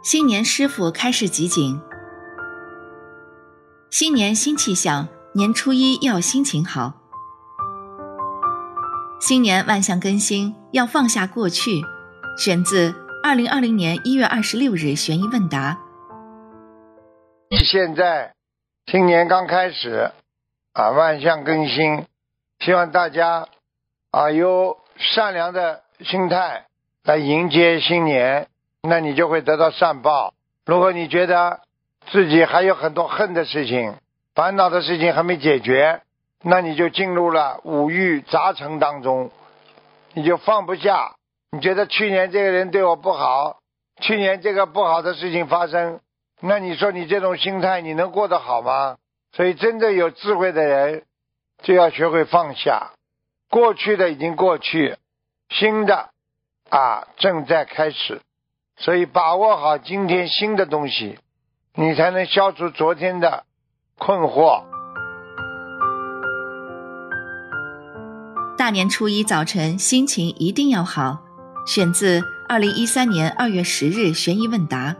新年师傅开示集锦。新年新气象，年初一要心情好。新年万象更新，要放下过去。选自2020年1月26日悬疑问答。 现在新年刚开始万象更新，希望大家有善良的心态来迎接新年，那你就会得到善报。如果你觉得自己还有很多恨的事情，烦恼的事情还没解决，那你就进入了五欲杂陈当中，你就放不下。你觉得去年这个人对我不好，去年这个不好的事情发生，那你说你这种心态你能过得好吗？所以真的有智慧的人就要学会放下，过去的已经过去，新的正在开始。所以把握好今天新的东西，你才能消除昨天的困惑。 大年初一早晨心情一定要好。选自2013年2月10日悬疑问答。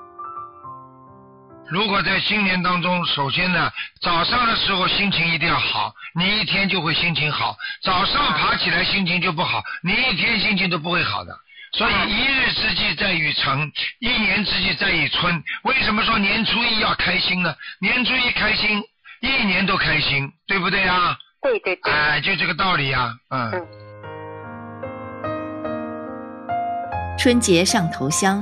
如果在新年当中，首先呢，早上的时候心情一定要好，你一天就会心情好。早上爬起来心情就不好，你一天心情都不会好的。所以一日之计在于晨，一年之计在于春。为什么说年初一要开心呢？年初一开心，一年都开心，对不对啊？ 对对对。 就这个道理啊。 春节上头香。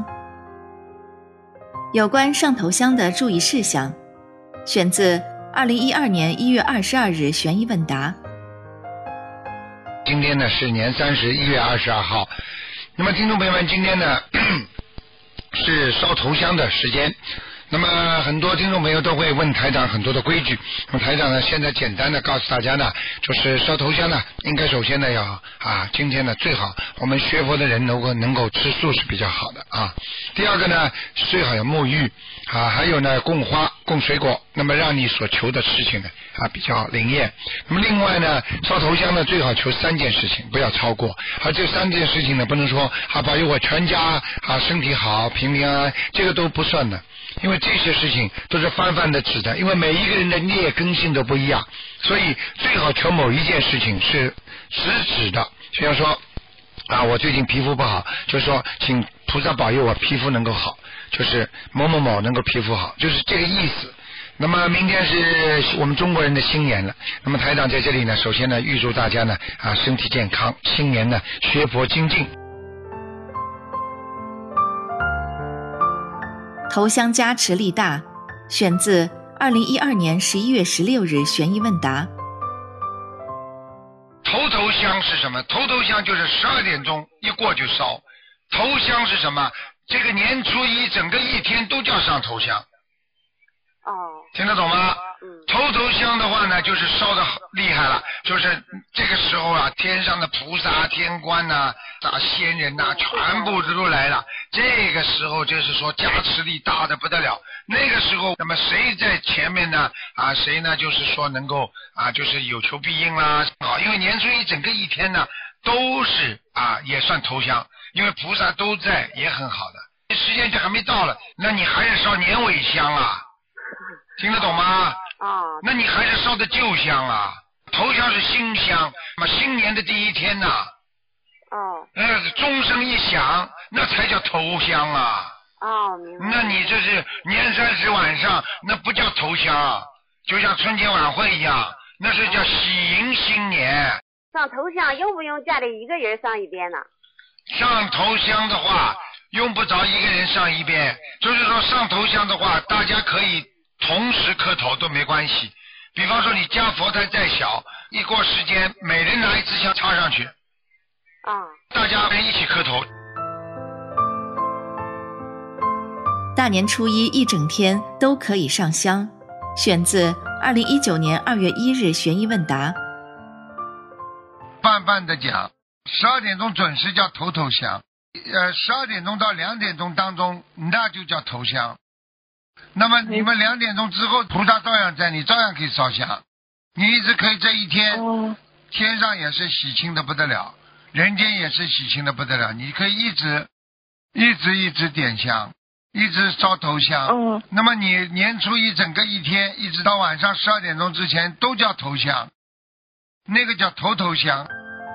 有关上头香的注意事项，选自2012年1月22日悬疑问答。 今天呢是年31月22号，那么听众朋友们，今天呢是烧头香的时间。那么很多听众朋友都会问台长很多的规矩，那么台长呢现在简单的告诉大家呢，就是烧头香呢应该首先呢要今天呢最好我们学佛的人能够吃素是比较好的第二个呢最好有沐浴还有呢供花供水果，那么让你所求的事情呢比较灵验。那么另外呢烧头香呢最好求3件事情，不要超过。而这3件事情呢不能说保佑我全家身体好平平安安，这个都不算的。因为这些事情都是泛泛的指的，因为每一个人的劣根性都不一样，所以最好求某一件事情是直指的。就像说我最近皮肤不好，就是说请菩萨保佑我皮肤能够好，就是某某某能够皮肤好，就是这个意思。那么明天是我们中国人的新年了，那么台长在这里呢，首先呢预祝大家呢身体健康，新年呢学佛精进。 头香加持力大，选自2012年11月16日悬疑问答。 头香是什么？头香就是12点钟一过就烧。头香是什么？这个年初一整个一天都叫上头香。听得懂吗？头香的话呢，就是烧的厉害了，就是这个时候天上的菩萨、天官仙人全部都来了。这个时候就是说加持力大的不得了。那个时候，那么谁在前面呢？谁呢？就是说能够就是有求必应啦。因为年初一整个一天呢，都是也算头香，因为菩萨都在，也很好的。时间就还没到了，那你还是烧年尾香听得懂吗？那你还是烧的旧香头香是新香，那么新年的第一天钟声一响，那才叫头香明白。 那你这是年30晚上，那不叫头香，就像春节晚会一样，那是叫喜迎新年。 上头香用不用家里一个人上一遍呢？ 上头香的话用不着一个人上一遍，就是说上头香的话大家可以同时磕头都没关系。比方说你家佛台再小，一过时间每人拿一支香插上去大家一起磕头。 大年初一一整天都可以上香，选自2019年2月1日悬疑问答。 泛泛的讲，12点钟准时叫头香，12点钟到2点钟当中那就叫头香。那么你们2点钟之后菩萨照样在，你照样可以烧香，你一直可以这一天天上也是喜庆的不得了，人间也是喜庆的不得了，你可以一直点香， 一直烧头香。 哦， 那么你年初一整个一天，一直到晚上12点钟之前都叫头香，那个叫头香。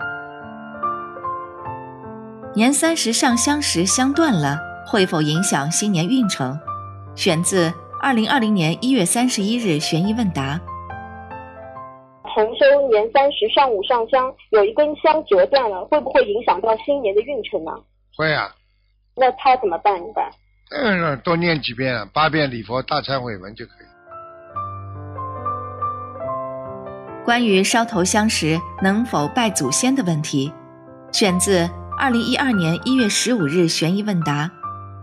年30上香时香断了，会否影响新年运程？选自2020年1月31日悬疑问答。 同修年30上午上香，有一根香折断了，会不会影响到新年的运程呢？ 会啊。 那他怎么办？ 多念几遍，8遍礼佛大忏悔文就可以。 关于烧头香时能否拜祖先的问题，选自2012年1月15日悬疑问答。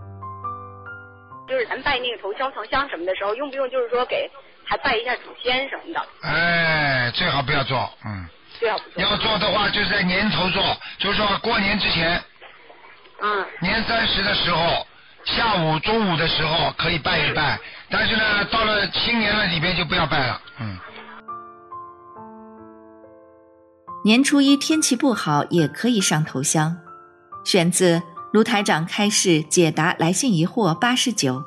就是咱拜那个头香什么的时候，用不用就是说还拜一下祖先什么的？ 最好不要做， 最好不做。 要做的话就是在年头做，就是说过年之前，年30的时候，下午中午的时候可以拜一拜，但是呢，到了新年了里边就不要拜了， 年初一天气不好也可以上头香，选自卢台长开示解答来信疑惑89。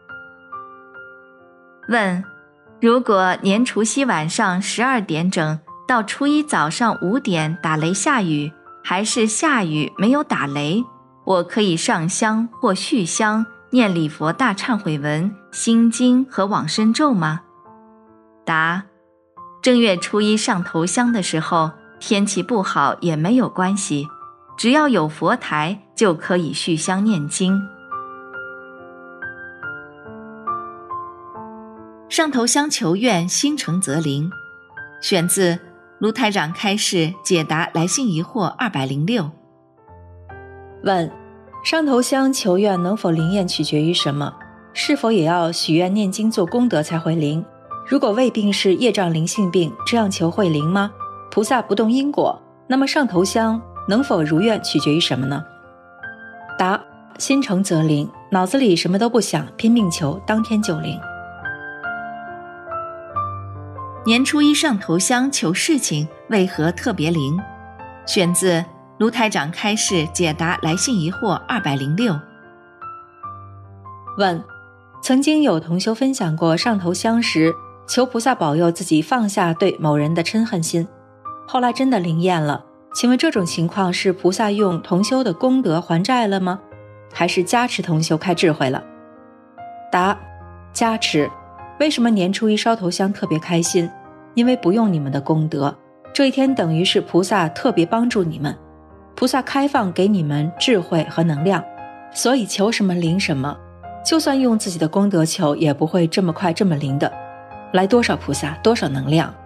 问：如果年除夕晚上12点整到初一早上5点打雷下雨，还是下雨没有打雷，我可以上香或续香念礼佛大忏悔文、心经和往生咒吗？答：正月初一上头香的时候，天气不好也没有关系，只要有佛台就可以续香念经。上头香求愿，心诚则灵，选自卢台长开示解答来信疑惑206。 问：上头香求愿能否灵验取决于什么？是否也要许愿念经做功德才会灵？如果胃病是业障灵性病，这样求会灵吗？菩萨不动因果，那么上头香能否如愿取决于什么呢？答：心诚则灵，脑子里什么都不想，拼命求，当天就灵。 年初一上头香求事情为何特别灵？选自卢台长开示解答来信疑惑206。 问：曾经有同修分享过上头香时求菩萨保佑自己放下对某人的嗔恨心，后来真的灵验了，请问这种情况是菩萨用同修的功德还债了吗？还是加持同修开智慧了？答：加持。为什么年初一烧头香特别开心？因为不用你们的功德，这一天等于是菩萨特别帮助你们，菩萨开放给你们智慧和能量，所以求什么灵什么，就算用自己的功德求也不会这么快这么灵的，来多少菩萨多少能量。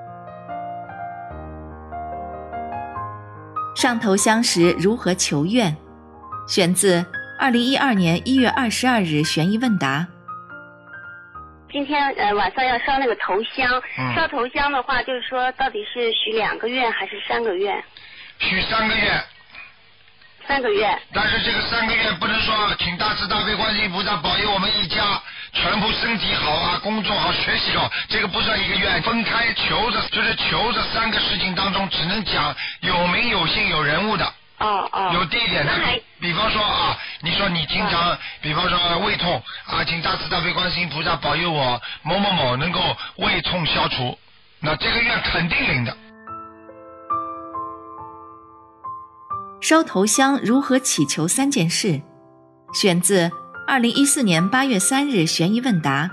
上头香时如何求愿？选自2012年1月22日悬疑问答。 今天晚上要烧那个头香，烧头香的话，就是说到底是许2个愿还是3个愿？ 许3个愿。 3个愿。 但是这个3个愿不能说请大慈大悲观世音菩萨保佑我们一家全部身体好啊，工作好，学习好，这个不算一个愿，分开求着，就是求着3个事情当中只能讲有名有姓有人物的。有地点的，比方说啊，你说你经常，比方说胃痛啊，请大慈大悲观世音菩萨保佑我某某某能够胃痛消除，那这个愿肯定灵的。 烧头香如何祈求3件事？选自2014年8月3日悬疑问答。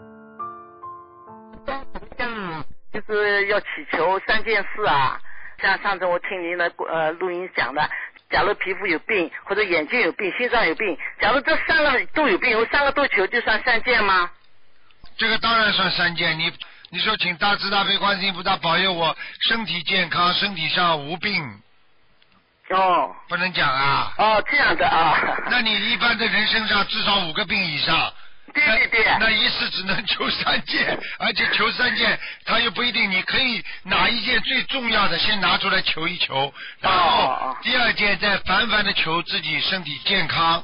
就是要祈求3件事啊。像上次我听您的录音讲的，假如皮肤有病，或者眼睛有病，心脏有病，假如这3个都有病，我3个都求，就算3件吗？ 这个当然算3件。你说请大慈大悲观世音菩萨保佑我身体健康，身体上无病。不能讲啊。 这样的啊。 那你一般的人身上至少5个病以上。 对。 那一次只能求3件，而且求3件，他又不一定，你可以哪一件最重要的先拿出来求一求，然后第2件再反反的求自己身体健康。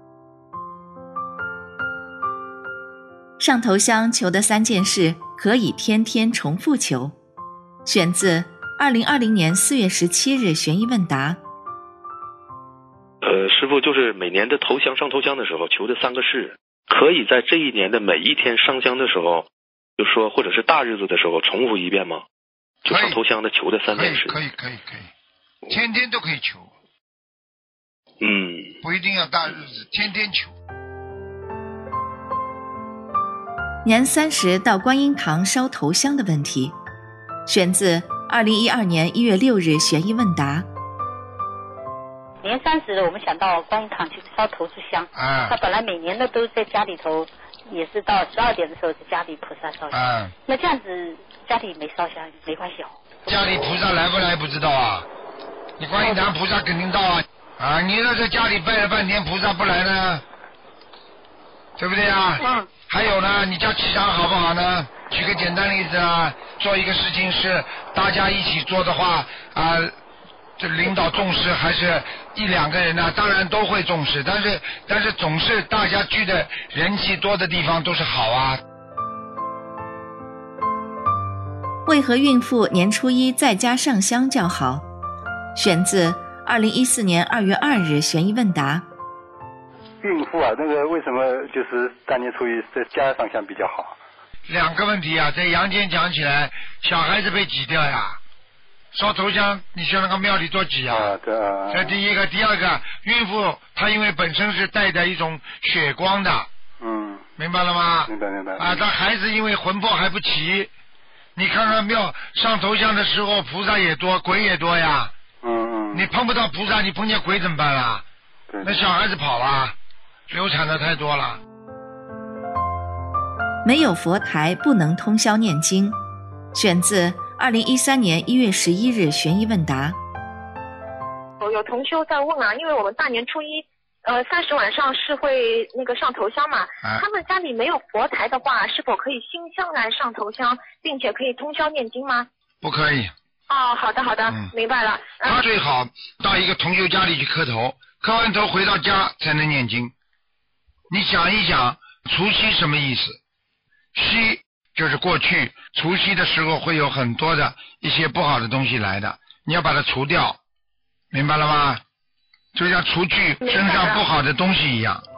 上头香求的3件事可以天天重复求，选自2020年4月17日悬疑问答。 师父，就是每年的上头香的时候求的3个誓，可以在这一年的每一天上香的时候，就说或者是大日子的时候重复一遍吗？就上头香的求的3件事。 可以，天天都可以求。不一定要大日子，天天求。 年30到观音堂烧头香的问题，选自2012年1月6日悬疑问答。 年30了，我们想到观音堂去烧头炷香。他本来每年的都在家里头，也是到12点的时候在家里菩萨烧香。那这样子家里没烧香没关系哦。 家里菩萨来不来不知道啊，你观音堂菩萨肯定到啊。你要在家里拜了半天菩萨不来呢，对不对啊？还有呢，你家气场好不好呢？举个简单例子啊，做一个事情是大家一起做的话这领导重视还是1、2个人呢？当然都会重视，但是总是大家聚的人气多的地方都是好啊。 为何孕妇年初1在家上香较好？选自2014年2月2日悬疑问答。 孕妇那个为什么就是大年初1在家上香比较好 ？2个问题啊，在阳间讲起来，小孩子被挤掉呀，烧头香你去那个庙里多挤啊。这第一个，第二个，孕妇她因为本身是带着一种血光的，明白了吗？ 明白。 她孩子因为魂魄还不齐，你看看庙上头香的时候，菩萨也多，鬼也多呀。你碰不到菩萨，你碰见鬼怎么办啦？那小孩子跑了，流产的太多了。 没有佛台不能通宵念经，选自2013年1月11日悬疑问答。 有同修在问因为我们大年初1 30晚上是会那个上头香嘛，他们家里没有佛台的话，是否可以新香来上头香，并且可以通宵念经吗？ 不可以。 好的，明白了。 他最好到一个同修家里去磕头，磕完头回到家才能念经。你想一想，除夕什么意思？夕就是过去，除夕的时候会有很多的一些不好的东西来的，你要把它除掉，明白了吗？就像除去身上不好的东西一样。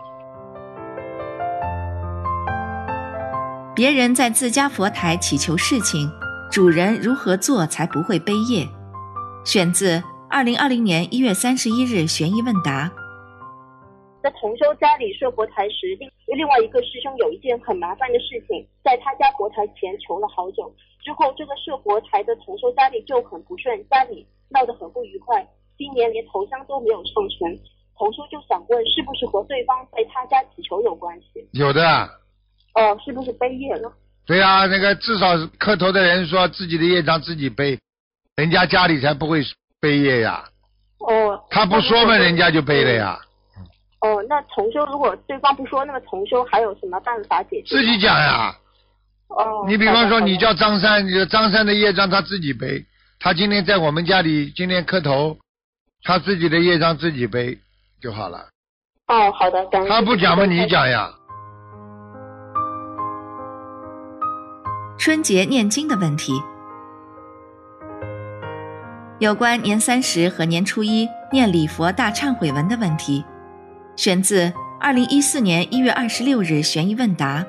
别人在自家佛台祈求事情，主人如何做才不会背业？选自2020年1月31日悬疑问答。 在同修家里设佛台时，另外一个师兄有一件很麻烦的事情，在他家佛台前求了好久，之后这个设佛台的同修家里就很不顺，家里闹得很不愉快，今年连头香都没有上成。同修就想问，是不是和对方在他家祈求有关系？ 有的。 是不是背业了？ 对啊，那个至少磕头的人说自己的业障自己背，人家家里才不会背业呀。他不说嘛，人家就背了呀。 那同修如果对方不说，那么同修还有什么办法解决？ 自己讲呀。你比方说你叫张三，张三的业障他自己背，他今天在我们家里今天磕头，他自己的业障自己背就好了。 好的，感恩。 他不讲嘛，你讲呀。 春节念经的问题，有关年30和年初1念礼佛大忏悔文的问题，选自2014年1月26日悬疑问答。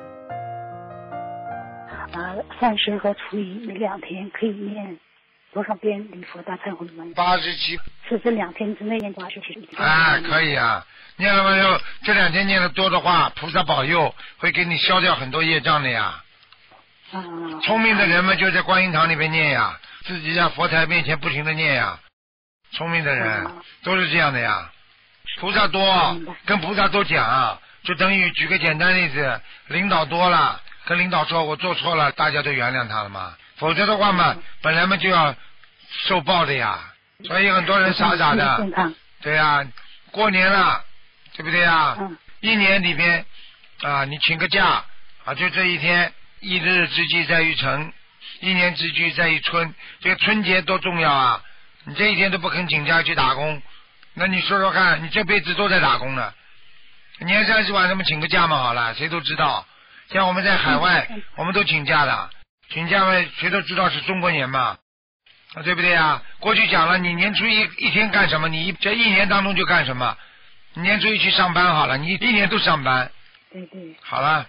30和初1那2天可以念多少遍礼佛大忏悔文 ？87。 是这2天之内念多少遍？ 可以啊，念了没有？这2天念的多的话，菩萨保佑会给你消掉很多业障的呀。聪明的人们就在观音堂里边念呀，自己在佛台面前不停的念呀。聪明的人都是这样的呀。菩萨多，跟菩萨多讲，就等于举个简单例子，领导多了，跟领导说我做错了，大家都原谅他了嘛。否则的话嘛，本来嘛就要受报的呀。所以很多人傻傻的，对呀，过年了，对不对呀？一年里边你请个假就这一天。一日之计在于晨，一年之计在于春。这个春节多重要啊！你这一天都不肯请假去打工，那你说说看，你这辈子都在打工呢。年30晚上请个假嘛好了，谁都知道。像我们在海外，我们都请假的，请假嘛谁都知道是中国年嘛，对不对啊？过去讲了，你年初一天干什么，你这一年当中就干什么。 年初一去上班好了，你一年都上班。 对对。 好了。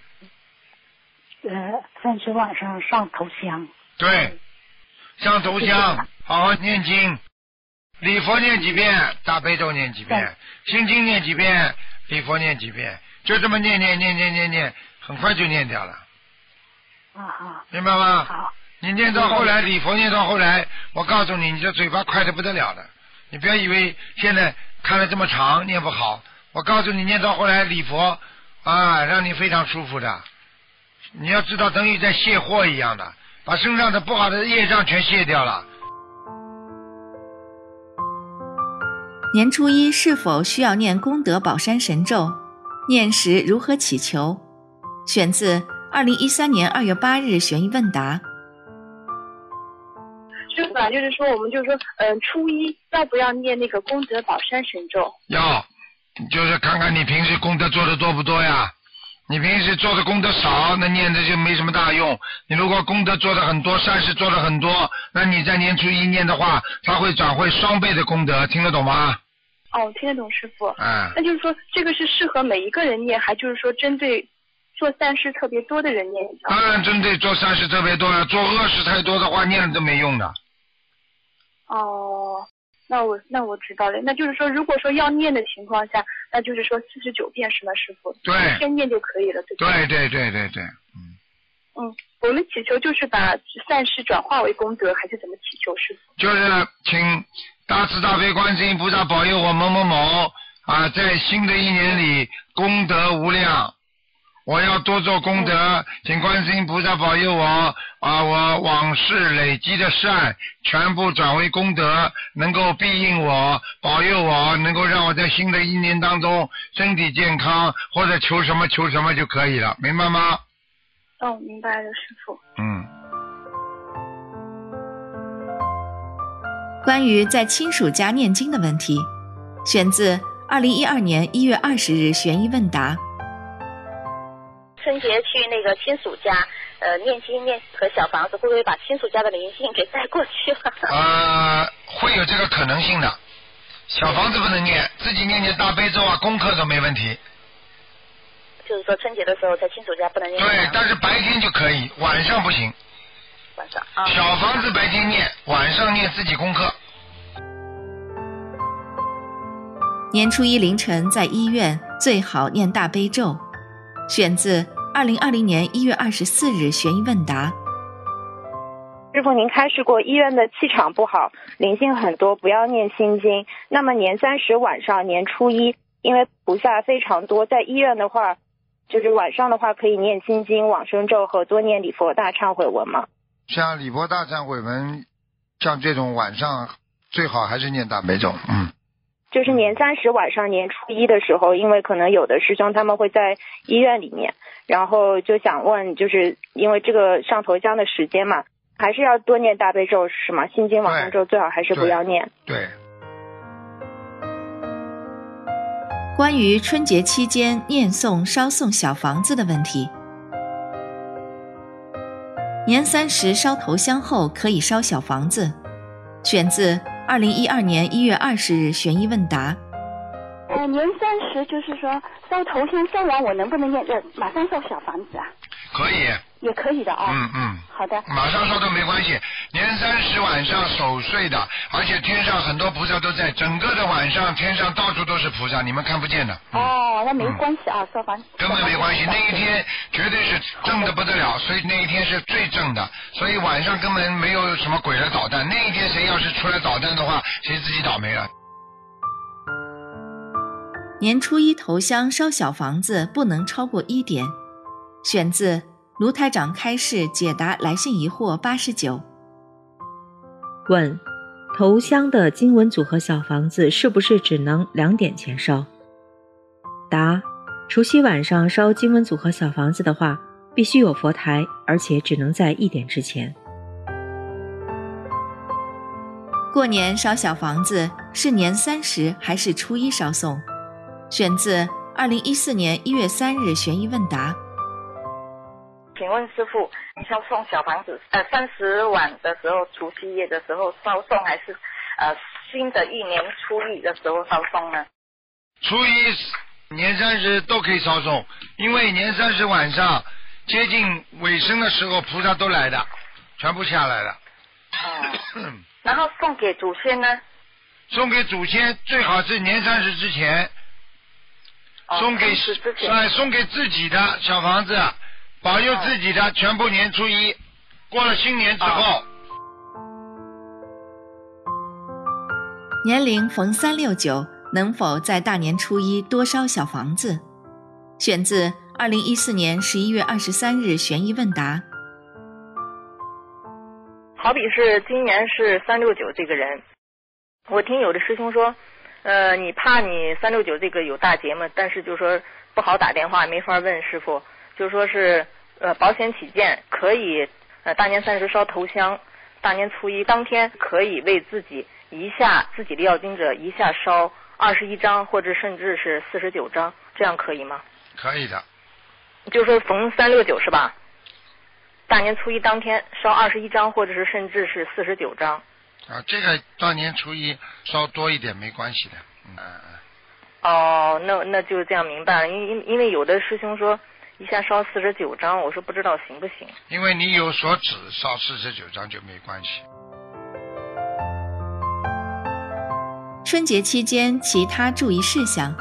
30晚上上头香。 对，上头香，好好念经，礼佛念几遍，大悲咒念几遍，心经念几遍，礼佛念几遍，就这么念，很快就念掉了。明白吗？ 好。 你念到后来，礼佛念到后来，我告诉你，你的嘴巴快得不得了的。你不要以为现在看了这么长念不好，我告诉你，念到后来礼佛让你非常舒服的。你要知道，等于在卸货一样的，把身上的不好的业障全卸掉了。 年初一是否需要念功德宝山神咒？念时如何祈求？选自2013年2月8日悬疑问答。 师傅啊，就是说我们就是说，初一要不要念那个功德宝山神咒？ 要，就是看看你平时功德做的多不多呀。你平时做的功德少，那念的就没什么大用。你如果功德做的很多，善事做的很多，那你在年初一念的话，它会转会双倍的功德，听得懂吗？ 哦，听得懂师傅。那就是说这个是适合每一个人念，还就是说针对做善事特别多的人念？ 当然针对做善事特别多了，做恶事太多的话念了都没用的。 哦，那我知道了。那就是说，如果说要念的情况下，那就是说49遍是吗，师傅？ 对， 一天念就可以了，对吧？ 对。 我们祈求就是把善事转化为功德，还是怎么祈求，师傅？ 就是请大慈大悲观世音菩萨保佑我某某某在新的一年里功德无量。我要多做功德，请观世音菩萨保佑我我往事累积的善全部转为功德，能够庇应我，保佑我，能够让我在新的一年当中身体健康，或者求什么就可以了，明白吗？ 明白了，师傅。 关于在亲属家念经的问题，选自2012年1月20日悬疑问答。 春节去那个亲属家念经念和小房子，会不会把亲属家的灵性给带过去了？ 会有这个可能性的。小房子不能念，自己念大悲咒功课都没问题。 就是说春节的时候在亲属家不能念。 对，但是白天就可以，晚上不行。 晚上小房子白天念，晚上念自己功课。 年初一凌晨在医院最好念大悲咒，选自2020年1月24日悬疑问答。 师傅，您开示过医院的气场不好，灵性很多，不要念心经。那么年30晚上年初一，因为菩萨非常多，在医院的话就是晚上的话可以念心经往生咒和多念礼佛大忏悔文吗？ 像礼佛大忏悔文，像这种晚上最好还是念大悲咒。 就是年30晚上年初一的时候，因为可能有的师兄他们会在医院里面，然后就想问，就是因为这个上头香的时间嘛，还是要多念大悲咒是吗？心经往生咒最好还是不要念。 对。 关于春节期间念诵烧送小房子的问题，年30烧头香后可以烧小房子，选自2012年1月20日悬疑问答。 年30就是说烧头香烧完，我能不能念马上烧小房子啊？ 可以。 也可以的好的。 马上烧都没关系。年30晚上守岁的，而且天上很多菩萨都在，整个的晚上天上到处都是菩萨，你们看不见的。 那没关系烧房根本没关系，那一天绝对是正的不得了，所以那一天是最正的，所以晚上根本没有什么鬼来捣蛋。那一天谁要是出来捣蛋的话，谁自己倒霉了。 年初一头香烧小房子不能超过1点，选自卢台长开示解答来信疑惑89。 问：头香的经文组合小房子是不是只能2点前烧？答：除夕晚上烧经文组合小房子的话，必须有佛台，而且只能在1点之前。 过年烧小房子是年30还是初一烧送？选自2014年1月3日悬疑问答。 请问师父，烧送小房子30晚的时候，除夕夜的时候烧送，还是新的一年初一的时候烧送呢？ 初一、年30都可以烧送，因为年30晚上接近尾声的时候，菩萨都来的，全部下来了。 然后送给祖先呢？ 送给祖先最好是年30之前，送给自己的小房子，保佑自己的全部年初一，过了新年之后。 年龄逢369，能否在大年初一多烧小房子？选自2014年11月23日悬疑问答。 好比是今年是369这个人，我听有的师兄说，你怕你369这个有大劫嘛，但是就说不好打电话，没法问师傅，就说是保险起见，可以大年30烧头香，大年初一当天可以为自己的要经者一下烧21张，或者甚至是49张，这样可以吗？ 可以的。 就说逢369是吧？大年初一当天烧21张，或者是甚至是49张。 啊，这个大年初一烧多一点没关系的。 哦，那就这样明白了。因为有的师兄说一下烧49张，我说不知道行不行。 因为你有所指，烧49张就没关系。 春节期间其他注意事项：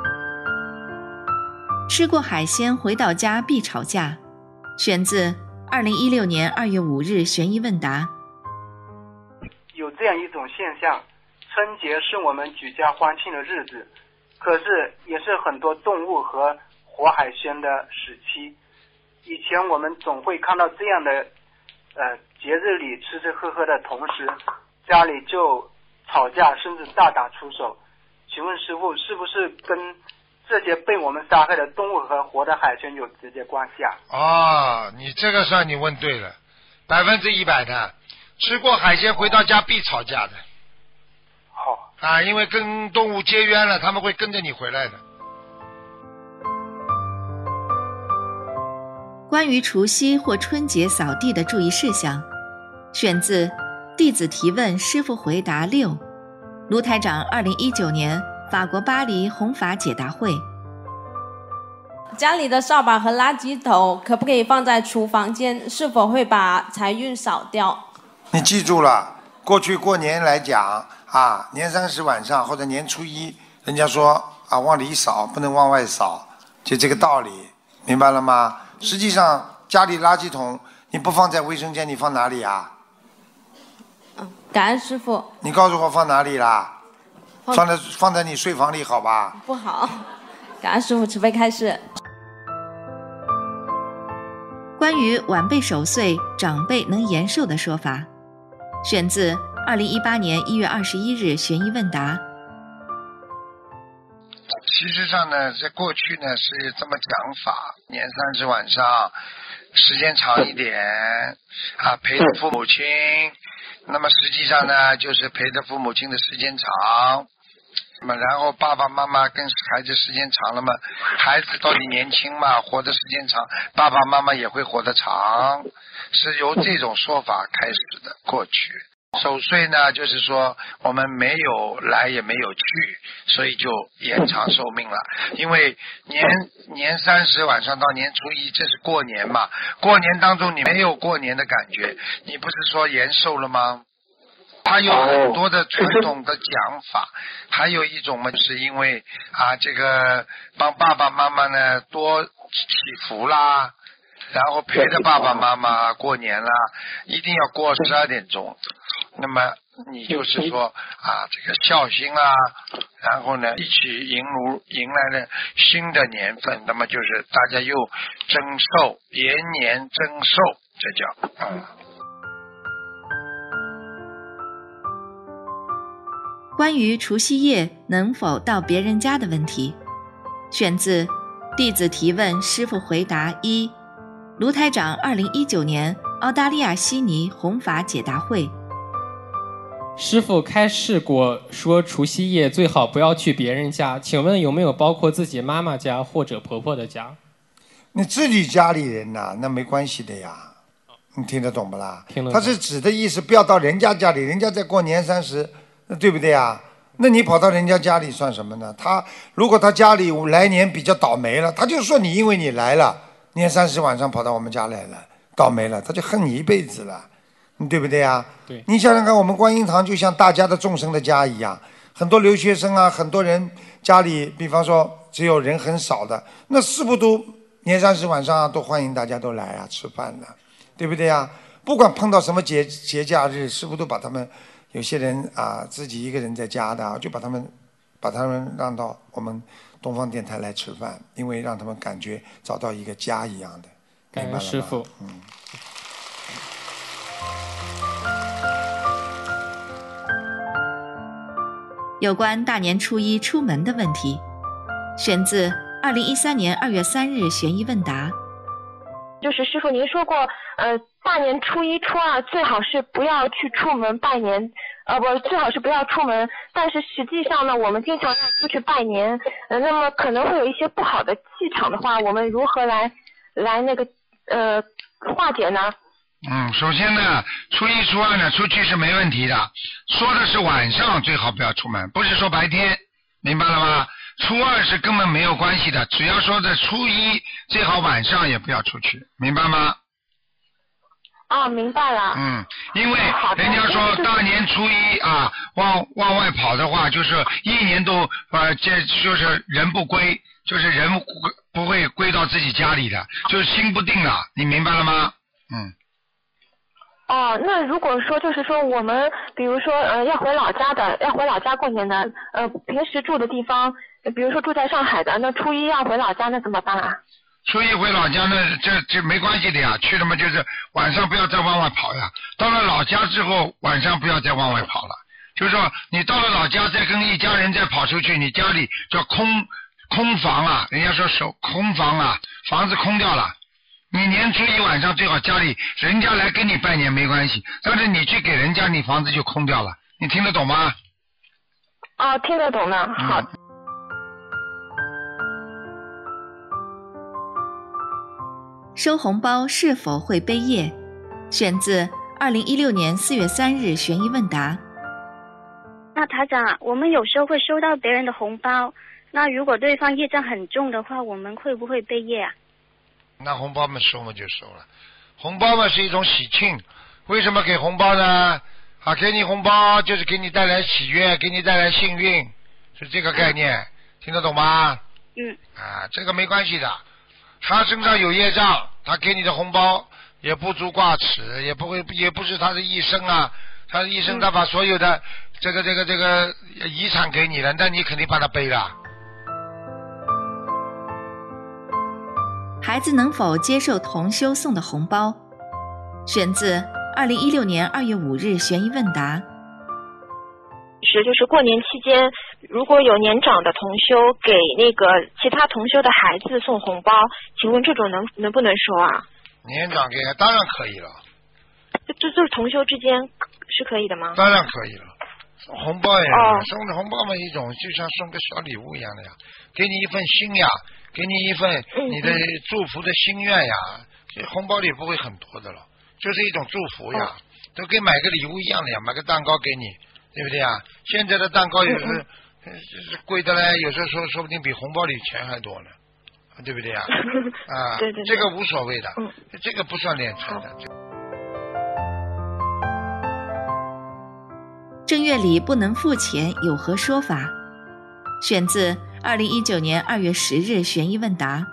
吃过海鲜回到家必吵架。选自2016年2月5日悬疑问答。 有这样一种现象，春节是我们举家欢庆的日子，可是也是很多动物和活海鲜的时期。以前我们总会看到这样的节日里吃吃喝喝的同时，家里就吵架甚至大打出手。请问师父，是不是跟这些被我们杀害的动物和活的海鲜有直接关系啊？ 哦，你这个事儿你问对了，100%的，吃过海鲜回到家必吵架的。 好。 啊，因为跟动物结冤了，他们会跟着你回来的。 关于除夕或春节扫地的注意事项，选自弟子提问师父回答6，卢台长2019年法国巴黎弘法解答会。 家里的扫把和垃圾桶可不可以放在厨房间？是否会把财运扫掉？ 你记住了，过去过年来讲啊，年30晚上或者年初一，人家说啊往里扫不能往外扫，就这个道理，明白了吗？实际上家里垃圾桶你不放在卫生间，你放哪里啊？ 感恩师父。 你告诉我放哪里啦？放在你睡房里好吧？ 不好，感恩师父慈悲开示。 关于晚辈守岁，长辈能延寿的说法，选自2018年1月21日悬疑问答。 其实上呢，在过去呢是这么讲法，年30晚上时间长一点啊，陪着父母亲。那么实际上呢，就是陪着父母亲的时间长。那么然后爸爸妈妈跟孩子时间长了嘛，孩子到底年轻嘛，活的时间长，爸爸妈妈也会活得长，是由这种说法开始的。过去守岁呢，就是说我们没有来也没有去，所以就延长寿命了。因为年30晚上到年初一，这是过年嘛，过年当中你没有过年的感觉，你不是说延寿了吗？它有很多的传统的讲法，还有一种嘛，就是因为啊，这个帮爸爸妈妈呢多祈福啦，然后陪着爸爸妈妈过年啦，一定要过12点钟。那么你就是说啊，这个孝心啊，然后呢一起迎来了新的年份，那么就是大家又增寿，延年增寿，这叫关于除夕夜能否到别人家的问题，选自弟子提问师父回答1，卢台长2019年澳大利亚悉尼弘法解答会。 师父开示过说除夕夜最好不要去别人家，请问有没有包括自己妈妈家或者婆婆的家？ 你自己家里人呐，那没关系的呀，你听得懂不啦？ 听得懂。 他是指的意思不要到人家家里，人家在过年30，对不对呀？ 那你跑到人家家里算什么呢？如果他家里来年比较倒霉了，他就说你因为你来了，年30晚上跑到我们家来了，倒霉了，他就恨你一辈子了，对不对啊？ 对。 你想想看，我们观音堂就像大家的众生的家一样，很多留学生啊，很多人家里，比方说只有人很少的，那是不都年30晚上都欢迎大家都来啊吃饭的，对不对啊？不管碰到什么节假日，是不是都把他们有些人啊自己一个人在家的，就把他们让到我们东方电台来吃饭，因为让他们感觉找到一个家一样的。 感恩师父。 有关大年初一出门的问题，选自2013年2月3日悬疑问答。 就是师父您说过，大年初一、初二最好是不要去出门拜年，最好是不要出门。但是实际上呢，我们经常要出去拜年，那么可能会有一些不好的气场的话，我们如何来那个化解呢？ 首先呢，初一、初二呢出去是没问题的，说的是晚上最好不要出门，不是说白天，明白了吗？初二是根本没有关系的，只要说的初一最好晚上也不要出去，明白吗？ 明白了。 因为人家说大年初一啊，往外跑的话，就是一年都这就是人不归，就是人不会归到自己家里的，就是心不定了，你明白了吗？ 那如果说就是说我们比如说要回老家过年的，平时住的地方，比如说住在上海的，那初一要回老家，那怎么办啊？ 初一回老家呢，这没关系的呀，去了嘛就是晚上不要再往外跑呀。到了老家之后，晚上不要再往外跑了。就是说你到了老家再跟一家人再跑出去，你家里叫空房啊，人家说空房啊，房子空掉了。你年初一晚上最好家里人家来跟你拜年没关系，但是你去给人家，你房子就空掉了。你听得懂吗？ 听得懂的。好。 收红包是否会背业？选自2016年4月3日悬疑问答。 那台长，我们有时候会收到别人的红包，那如果对方业障很重的话，我们会不会背业啊？ 那红包嘛收嘛就收了，红包嘛是一种喜庆，为什么给红包呢？给你红包就是给你带来喜悦，给你带来幸运，是这个概念，听得懂吗？这个没关系的，他身上有业障，他给你的红包也不足挂齿，也不是他的一生啊，他的一生他把所有的这个遗产给你了，那你肯定把他背了。 孩子能否接受同修送的红包？选自2016年2月5日悬疑问答。 就是过年期间，如果有年长的同修给那个其他同修的孩子送红包，请问这种能不能收啊？ 年长给当然可以了。 就是同修之间是可以的吗？ 当然可以了。红包呀，送的红包嘛一种，就像送个小礼物一样的呀，给你一份心呀，给你一份你的祝福的心愿呀，红包里不会很多的了，就是一种祝福呀，都跟买个礼物一样的呀，买个蛋糕给你，对不对呀？现在的蛋糕有时贵的嘞，有时候说不定比红包里钱还多呢，对不对呀？对，这个无所谓的，这个不算敛财的。 正月里不能付钱有何说法？选自2019年2月10日悬疑问答。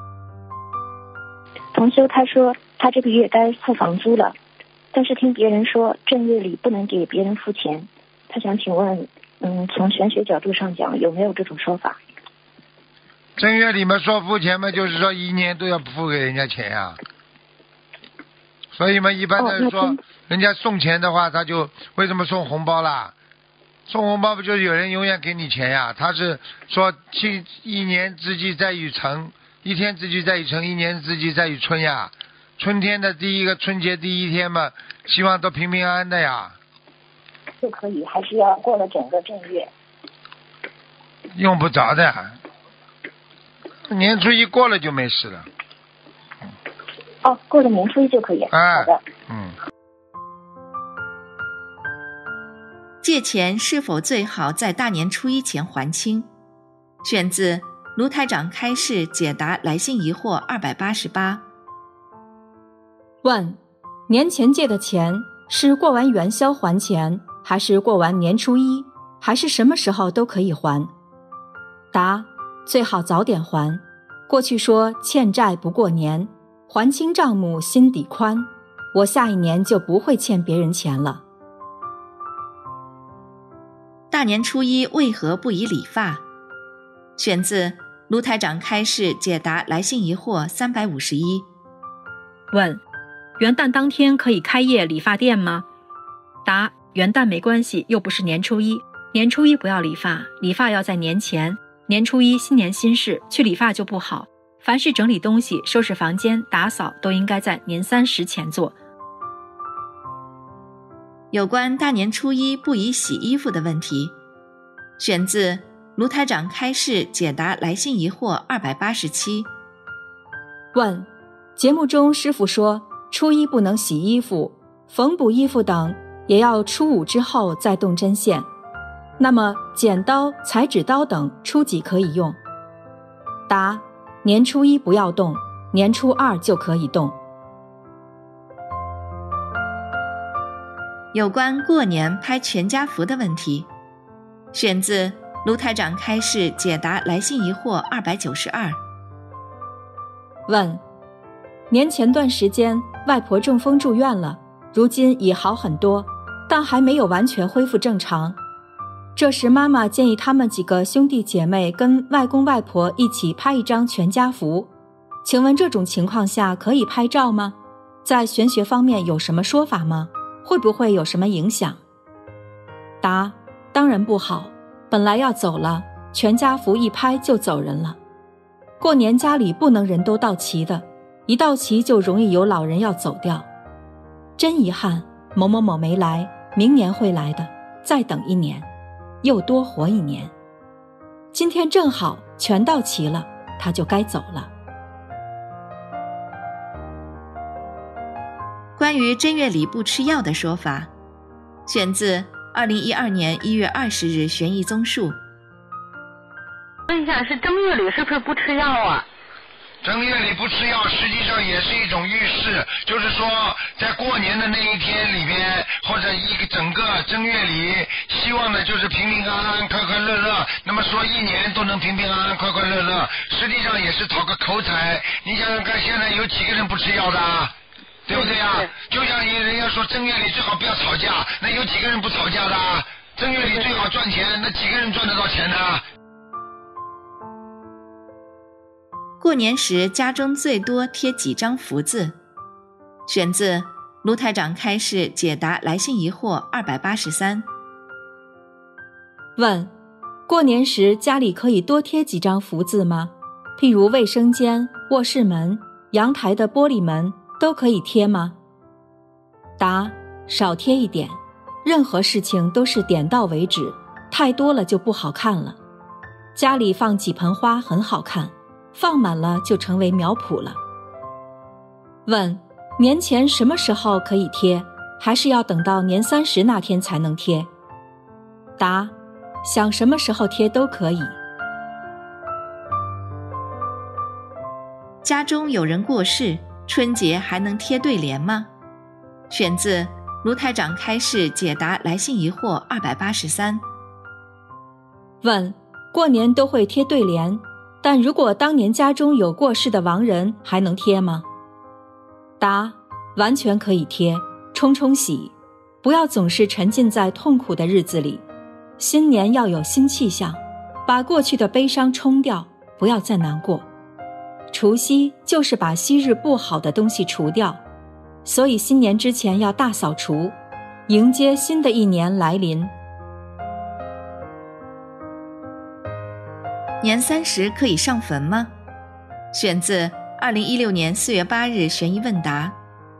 同修他说他这个月该付房租了，但是听别人说正月里不能给别人付钱，他想请问从玄学角度上讲有没有这种说法？ 正月里面说付钱嘛，就是说一年都要付给人家钱呀。所以嘛，一般的说，人家送钱的话，他就为什么送红包啦？送红包不就是有人永远给你钱呀？他是说一年之计在于晨，一天之计在于晨，一年之计在于春呀。春天的第一个春节第一天嘛，希望都平平安安的呀。 就可以，还是要过了整个正月？ 用不着的，年初一过了就没事了。 过了年初一就可以。好的。 借钱是否最好在大年初一前还清？选自卢台长开示解答来信疑惑288。 问：年前借的钱是过完元宵还钱，还是过完年初一，还是什么时候都可以还？答：最好早点还。过去说欠债不过年，还清账目心底宽，我下一年就不会欠别人钱了。 大年初一为何不宜理发？选自卢台长开示解答来信疑惑351。 问：元旦当天可以开业理发店吗？答：元旦没关系，又不是年初一，年初一不要理发，理发要在年前，年初一新年新事，去理发就不好。凡是整理东西、收拾房间、打扫都应该在年30前做。 有关大年初一不宜洗衣服的问题，选自卢台长开示解答来信疑惑287。 问：节目中师父说初一不能洗衣服，缝补衣服等也要初5之后再动针线，那么剪刀、裁纸刀等初几可以用？答：年初一不要动，年初2就可以动。 有关过年拍全家福的问题，选自卢台长开示解答来信疑惑292。 问：年前段时间外婆中风住院了，如今已好很多，但还没有完全恢复正常。这时妈妈建议他们几个兄弟姐妹跟外公外婆一起拍一张全家福，请问这种情况下可以拍照吗？在玄学方面有什么说法吗？会不会有什么影响？答：当然不好，本来要走了，全家福一拍就走人了。过年家里不能人都到齐的，一到齐就容易有老人要走掉。真遗憾，某某某没来，明年会来的，再等1年，又多活1年。今天正好全到齐了，他就该走了。 关于正月里不吃药的说法，选自2012年1月20日悬疑综述。 问一下，是正月里是不是不吃药啊？ 正月里不吃药实际上也是一种预示，就是说在过年的那一天里边，或者一个整个正月里，希望呢就是平平安安、快快乐乐，那么说1年都能平平安安、快快乐乐，实际上也是讨个口彩。你想想看，现在有几个人不吃药的啊？对不对啊？就像人家说正月里最好不要吵架，那有几个人不吵架的啊？正月里最好赚钱，那几个人赚得到钱呢？ 过年时家中最多贴几张福字？选自卢台长开示解答来信疑惑283。 问：过年时家里可以多贴几张福字吗？譬如卫生间、卧室门、阳台的玻璃门都可以贴吗？答：少贴一点，任何事情都是点到为止，太多了就不好看了。家里放几盆花很好看，放满了就成为苗圃了。问：年前什么时候可以贴，还是要等到年30那天才能贴？答：想什么时候贴都可以。 家中有人过世，春节还能贴对联吗？选自卢台长开示解答来信疑惑283。 问：过年都会贴对联，但如果当年家中有过世的亡人，还能贴吗？答：完全可以贴，冲冲喜，不要总是沉浸在痛苦的日子里。新年要有新气象，把过去的悲伤冲掉，不要再难过。除夕就是把昔日不好的东西除掉，所以新年之前要大扫除，迎接新的1年来临。 年30可以上坟吗？选自2016年4月8日悬疑问答。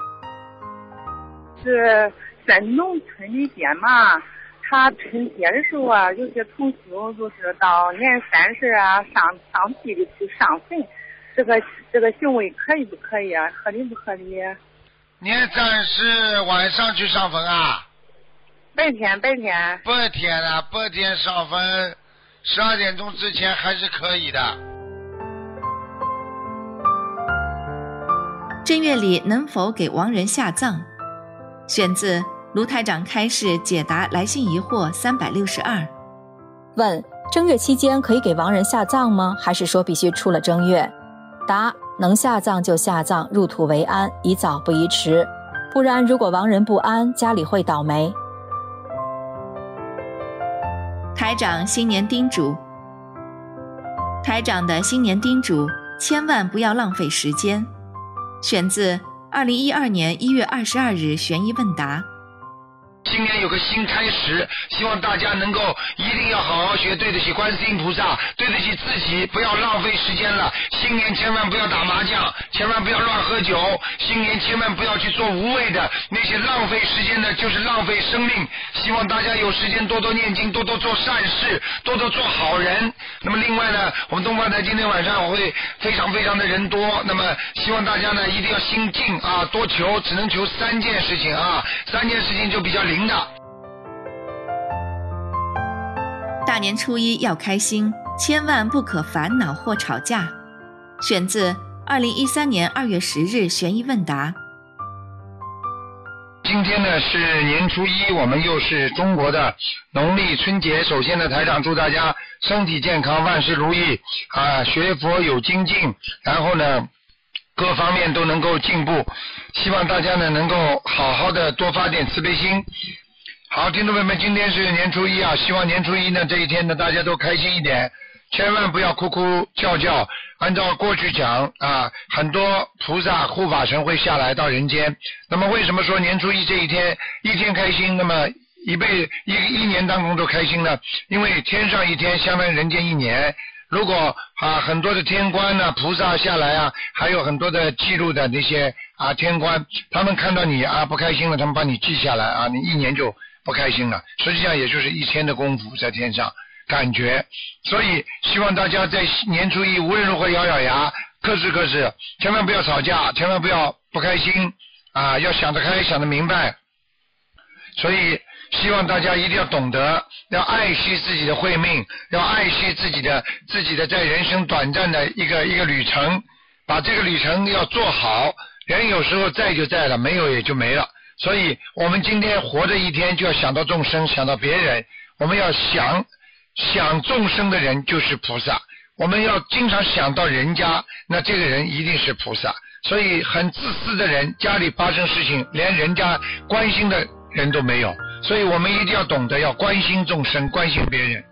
是在农村里边嘛，他春节的时候啊，有些同修就是到年30啊，上地里去上坟，这个行为可以不可以啊？合理不合理？ 年30晚上去上坟啊？ 白天啊，白天上分，12点钟之前还是可以的。 正月里能否给亡人下葬？选自卢台长开示解答来信疑惑362。 问：正月期间可以给亡人下葬吗？还是说必须出了正月？答：能下葬就下葬，入土为安，宜早不宜迟。不然如果亡人不安，家里会倒霉。 台长新年叮嘱。台长的新年叮嘱：千万不要浪费时间。选自2012年1月22日悬疑问答。 今年有个新开始，希望大家能够一定要好好学，对得起观世音菩萨，对得起自己，不要浪费时间了。新年千万不要打麻将，千万不要乱喝酒，新年千万不要去做无谓的那些浪费时间的，就是浪费生命。希望大家有时间多多念经，多多做善事，多多做好人。那么另外呢，我们东方台今天晚上会非常非常的人多，那么希望大家呢一定要心静啊，多求，只能求3件事情啊，3件事情就比较灵的。 大年初一要开心，千万不可烦恼或吵架。选自2013年2月10日悬疑问答。 今天呢是年初一，我们又是中国的农历春节。首先呢，台长祝大家身体健康，万事如意啊，学佛有精进，然后呢各方面都能够进步。希望大家呢能够好好的多发点慈悲心。好，听众朋友们，今天是年初一啊，希望年初一呢这一天呢大家都开心一点，千万不要哭哭叫叫。按照过去讲啊，很多菩萨护法神会下来到人间。那么为什么说年初一这一天一天开心，那么一年当中都开心呢？因为天上一天相当于人间一年。如果很多的天官呢菩萨下来啊，还有很多的记录的那些天官，他们看到你不开心了，他们把你记下来啊，你一年就不开心了，实际上也就是一天的功夫在天上感觉。所以希望大家在年初一无论如何咬咬牙，克制克制，千万不要吵架，千万不要不开心要想得开，想得明白。所以希望大家一定要懂得，要爱惜自己的慧命，要爱惜自己的在人生短暂的一个旅程，把这个旅程要做好。人有时候在就在了，没有也就没了。所以我们今天活着一天就要想到众生，想到别人，我们要想众生的人就是菩萨，我们要经常想到人家，那这个人一定是菩萨。所以很自私的人，家里发生事情连人家关心的人都没有，所以我们一定要懂得要关心众生，关心别人。